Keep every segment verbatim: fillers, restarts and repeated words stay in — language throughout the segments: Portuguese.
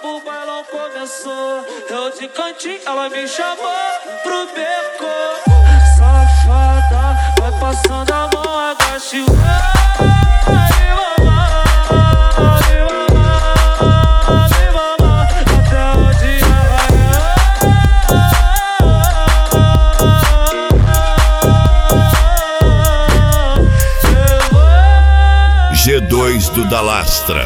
brabo, o bailão começou. Eu de cantinho, ela me chamou pro beco. Safada, vai passando a mão, agacha e G dois do Dalastra.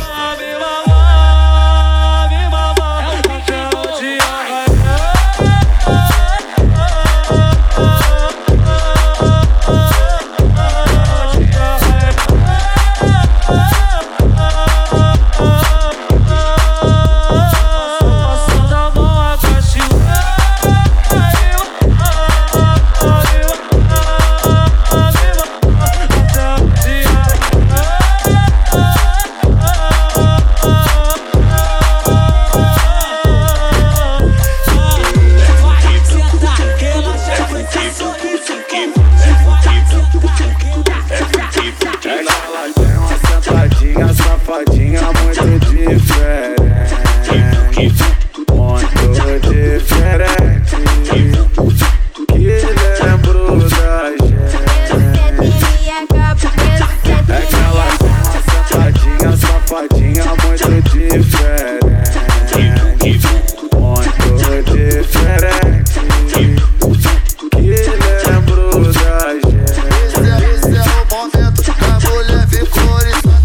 Safadinha muito diferente, muito diferente, que lembro da gente. Aquela safadinha, safadinha muito diferente, muito diferente, que lembro da gente. Esse é o momento que a mulher ficou oriçada.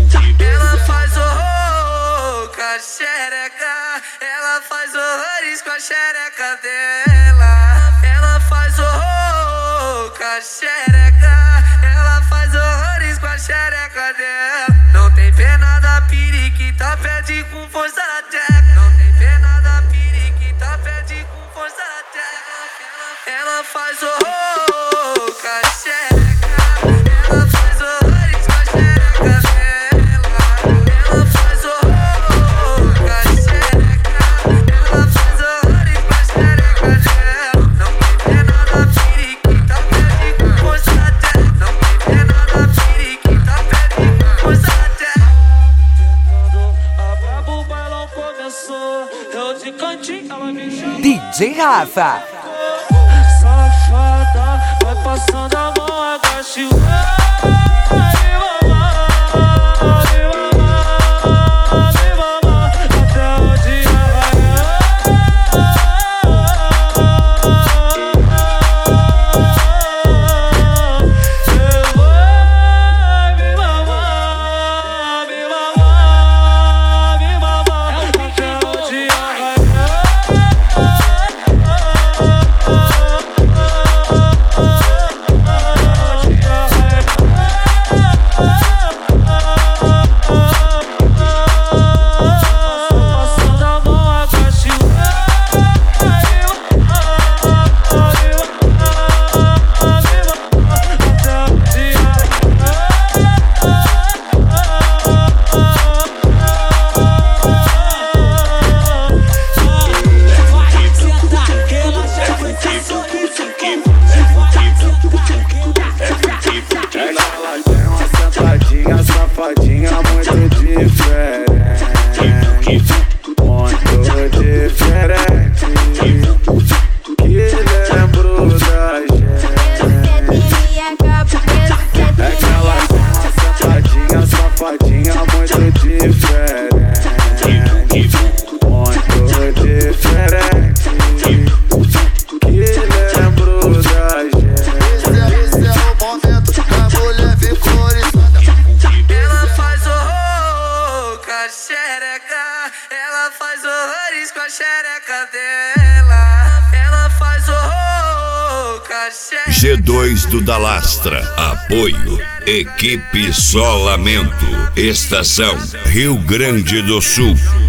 Xereca, ela faz horrores com a xereca dela. Ela faz horror com a xereca. Ela faz horrores com a xereca dela. Não tem pena da periquita, pede com força até. Não tem pena da periquita, pede com força até. Ela faz horror com a xereca. Ela faz horrores com a xereca dela. Ela faz horror. D J Rafa. Safada, vai passando a mão, agacha e safadinha muito diferente, muito diferente, que lembro da gente. Aquela safadinha, safadinha muito diferente, muito diferente, que lembro da gente. Esse é o momento que a mulher ficou oriçada. Xereca, ela faz horrores com a xereca dela. Ela faz horror com a xereca. G dois do Dalastra. Apoio Equipe Solamento. Estação Rio Grande do Sul.